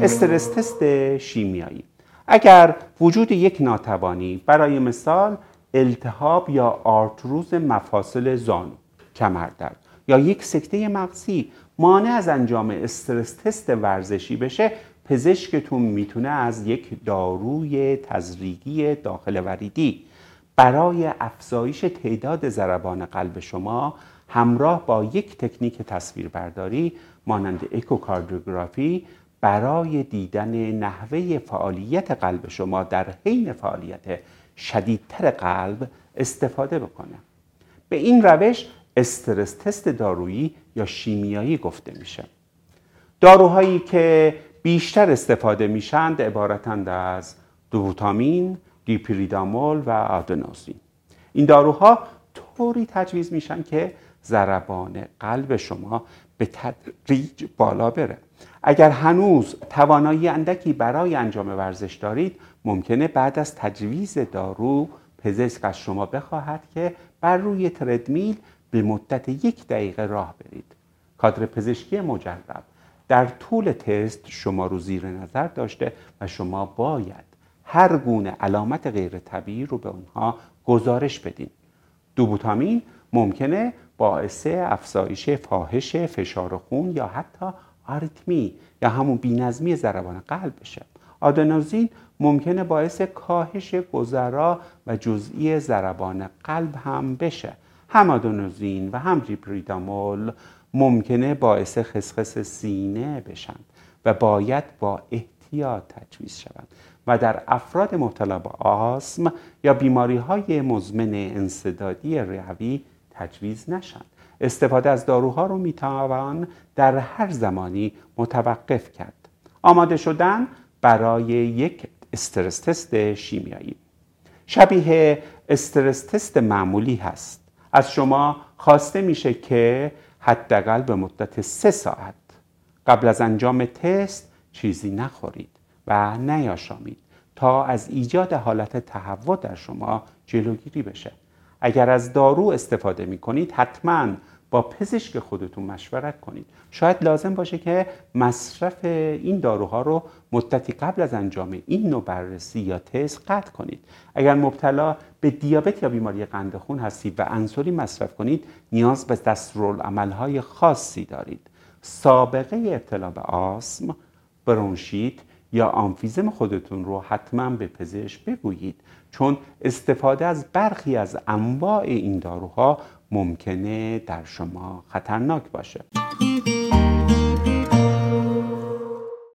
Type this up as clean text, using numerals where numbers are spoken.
استرس تست شیمیایی. اگر وجود یک ناتوانی، برای مثال التهاب یا آرتروز مفاصل زانو، کمردرد یا یک سکته مغزی مانع از انجام استرس تست ورزشی بشه، پزشکتون میتونه از یک داروی تزریقی داخل وریدی برای افزایش تعداد ضربان قلب شما همراه با یک تکنیک تصویربرداری مانند اکوکاردیوگرافی برای دیدن نحوه فعالیت قلب شما در حین فعالیت شدیدتر قلب استفاده بکنه. به این روش استرس تست دارویی یا شیمیایی گفته میشه. داروهایی که بیشتر استفاده میشند عبارتند از دوبوتامین، دیپریدامول و آدنوزین. این داروها طوری تجویز میشن که ضربان قلب شما به تدریج بالا بره. اگر هنوز توانایی اندکی برای انجام ورزش دارید، ممکنه بعد از تجویز دارو پزشک از شما بخواهد که بر روی تردمیل به مدت 1 دقیقه راه برید. کادر پزشکی مجرب در طول تست شما رو زیر نظر داشته و شما باید هر گونه علامت غیر طبیعی رو به اونها گزارش بدین. دوبوتامین ممکنه باعث افزایش فاحش فشار خون یا حتی آریتمی یا همون بی‌نظمی ضربان قلب بشه. آدنوزین ممکنه باعث کاهش گذرا و جزئی ضربان قلب هم بشه. هم آدنوزین و هم دیپریدامول ممکنه باعث خسخس سینه بشن و باید با احتیاط تجویز شوند و در افراد مبتلا به آسم یا بیماری‌های مزمن انسدادی ریوی تجویز نشند. استفاده از داروها رو میتوان در هر زمانی متوقف کرد. آماده شدن برای یک استرس تست شیمیایی شبیه استرس تست معمولی هست. از شما خواسته میشه که حداقل به مدت 3 ساعت قبل از انجام تست چیزی نخورید و نیاشامید تا از ایجاد حالت تهوع در شما جلوگیری بشه. اگر از دارو استفاده می کنید حتما با پزشک خودتون مشورت کنید. شاید لازم باشه که مصرف این داروها رو مدتی قبل از انجام این نوع بررسی یا تست قطع کنید. اگر مبتلا به دیابت یا بیماری قند خون هستید و انسولین مصرف کنید، نیاز به دستورالعمل‌های خاصی دارید. سابقه ابتلا به آسم، برونشیت یا آمفیزم خودتون رو حتما به پزشک بگویید، چون استفاده از برخی از انواع این داروها ممکنه در شما خطرناک باشه.